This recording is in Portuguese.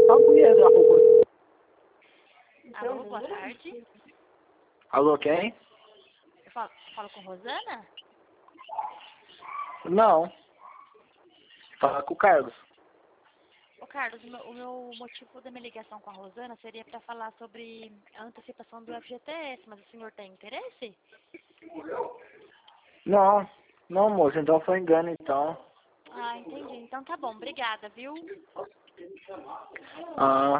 Alô, boa tarde. Alô, quem? Eu falo com Rosana? Não. Fala com o Carlos. Ô, Carlos, o meu motivo da minha ligação com a Rosana seria para falar sobre a antecipação do FGTS, mas o senhor tem interesse? Não, não, moço. Então foi engano, então. Ah, entendi. Então tá bom, obrigada, viu? Ah,